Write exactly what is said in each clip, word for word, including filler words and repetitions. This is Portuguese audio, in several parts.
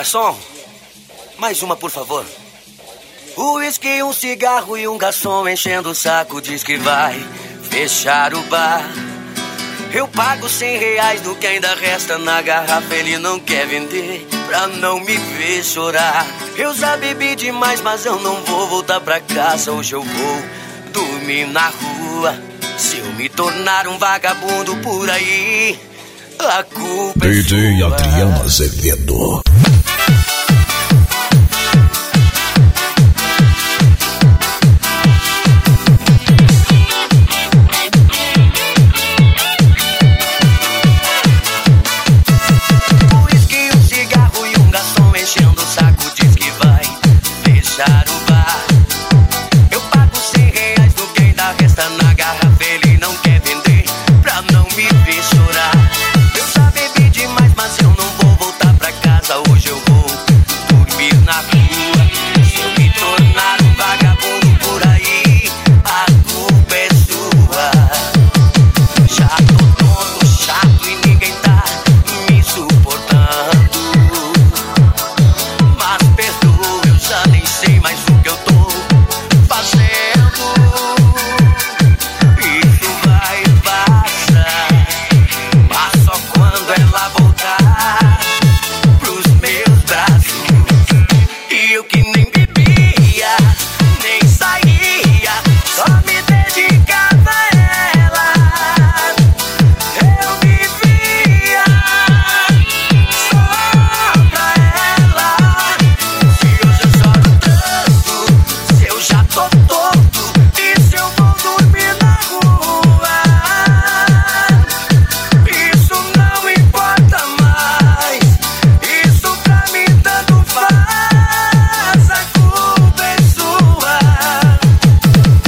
Garçom, mais uma, por favor. O uísque, um cigarro e um garçom enchendo o saco diz que vai fechar o bar. Eu pago cem reais do que ainda resta na garrafa, ele não quer vender pra não me ver chorar. Eu já bebi demais, mas eu não vou voltar pra casa. Hoje eu vou dormir na rua. Se eu me tornar um vagabundo por aí, a culpa é D J sua. Adriano Azevedo.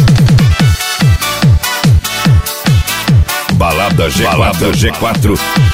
Balada G quatro.